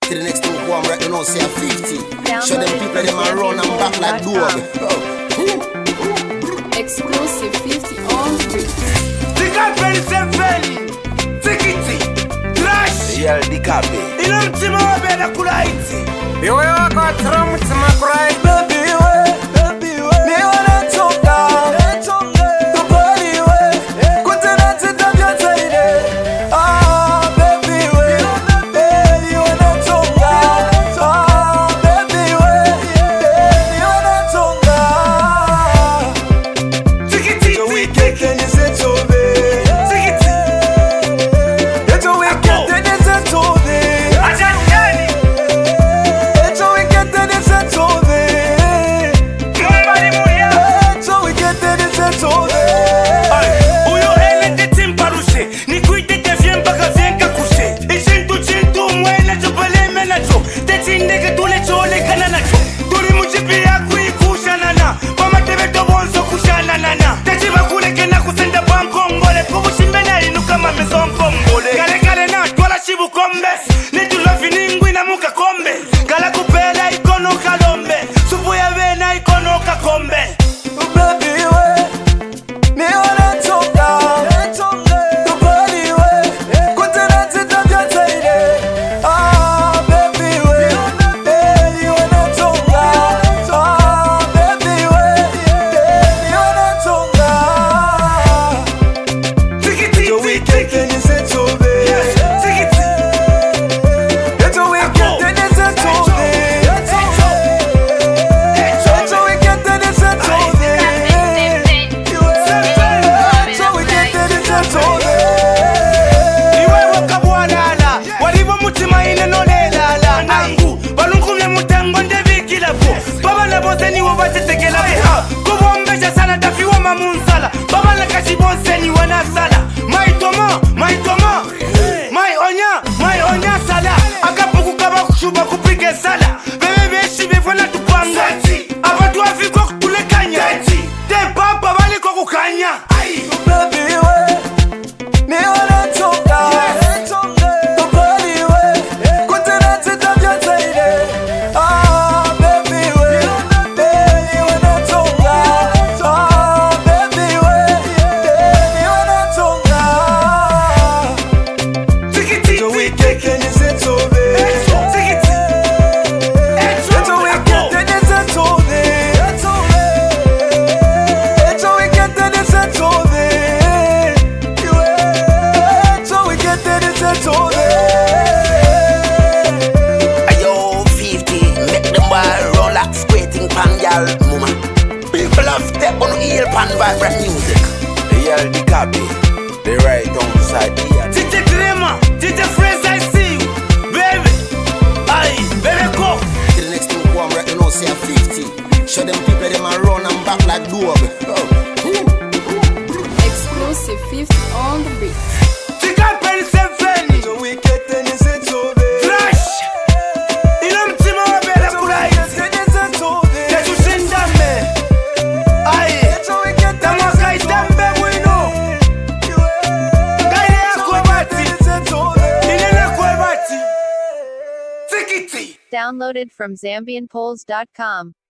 To the next thing, go and right, you know, say a 50. Show them people them a run and back like dog. Exclusive 50 on street. Tika Penny Symphony, Tikiti, Trash. Real Dikabe. Ilomtima wabeda kulaiti. Iwe wako tramutima kurai. Baby we, mi wana tonga. Tupali we, kutena tita vya zaide. Ah, baby we, mi wana tonga. Ah, baby we, mi wana tonga. Tikiti, the weekend is it over. Tikiti, it's a weekend is it over. Ajani. It's a weekend is it over. Nobody muya. It's a weekend is it over. Uyo hele de timparushe, ni kuite te vien baka vien kakuse. Chintu mwele chupale menacho, te chindeke tule chole kananacho. Tuli muchipi ya kuikusha nana, mama tebe tobonzo kushana nana. Te chiba kule kena kusenda bankongole, kubushimena inuka mamezonkongole. Kale na twala shibu kombe, nitu lofi ningwi na muka kombe. Kala kupela ikono kalombe, supu ya vena ikono kakombe. Baby we, mi wana tonga. Tupali we, kutena tita vya zaide. Ah, baby we, mi wana tonga. Ah, baby we, mi wana tonga. Tikiti, the weekend is it over. Tikiti, it's a weekend is it over. It's a weekend is it over. It's a weekend is it over. Iwe wakabwanala, walibo mutima ine nolelala. Nangu, balunkumye mutango ndebikila po. Baba na bonse ni wabatetekela beha. Kubombesha sana tafiwa mamunsala. Baba na kashibonse ni wanasala. Maitoma, mai onya sala. Akapuku kaba kushuba kupige sala. Bebe beshi befana tupanga. Abatu afiko kutulekanya. Te papa bali kwa kukanya. Baby we, mi wana tonga. Tupali we, kutena tita vya zaide. Ah, baby we, mi wana tonga. Ah, baby we, mi wana tonga. Tikiti, the weekend is it over. Tikiti, it's a weekend is it over. It's a weekend is it over. It's a weekend is it over. Ayo 50, make them ball roll like squirting pan gal mama. People have step on heel pan vibrant music. Real Dikabe, the right on side here. DJ Grima, DJ Friends, I see you, baby. Aye, baby, go. To the next thing, go and right, you know, say a 50. Show them people them a run and back like dog. Exclusive 50 on the beat. Tika Penny Symphony, the weekend is it over. Trash, ilomtima wabeda kulaiti. Tetushinda me, aye. Tamaka itambe mwino, kaya ya kwebati, inena kwebati. Tikiti. Downloaded from ZambianPoles.com.